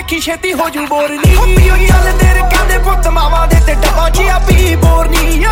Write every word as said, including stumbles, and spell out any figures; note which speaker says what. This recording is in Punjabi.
Speaker 1: ਵੇਖੀ ਛੇਤੀ ਹੋ ਜੂ ਬੋਰ ਨੀ। ਪੀਓ ਚੱਲ ਤੇਰੇ ਕਹਿੰਦੇ ਪੁੱਤ ਮਾਵਾਂ ਦੇ ਤੇ ਡੱਬਾ ਜਿਹਾ ਪੀ ਬੋਰ ਨੀ।